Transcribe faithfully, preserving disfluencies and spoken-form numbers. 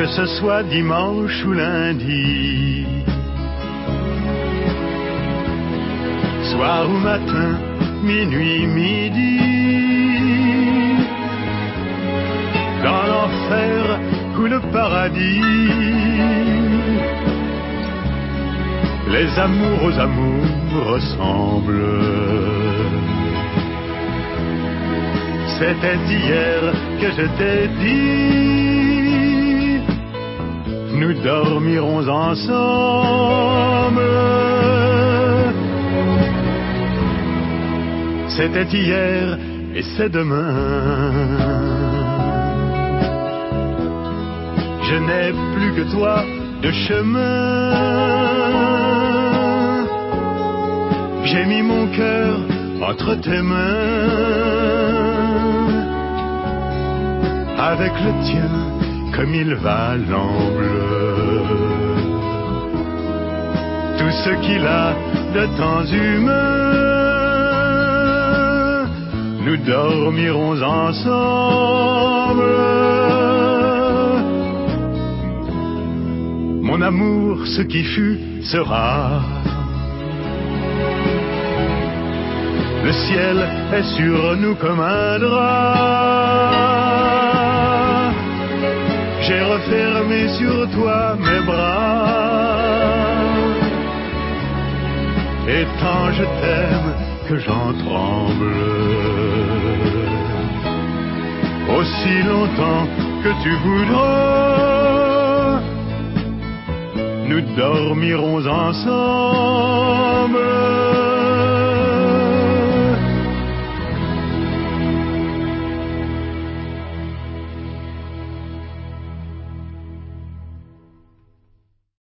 ce soit dimanche ou lundi, soir ou matin, minuit, midi, dans l'enfer ou le paradis, les amours aux amours ressemblent. C'était hier que je t'ai dit, nous dormirons ensemble. C'était hier et c'est demain. Je n'ai plus que toi de chemin. J'ai mis mon cœur entre tes mains. Avec le tien, comme il va l'amble. Tout ce qu'il a de temps humain, nous dormirons ensemble. Mon amour, ce qui fut, sera. Le ciel est sur nous comme un drap. J'ai refermé sur toi mes bras. Et tant je t'aime que j'en tremble. Aussi longtemps que tu voudras, nous dormirons ensemble.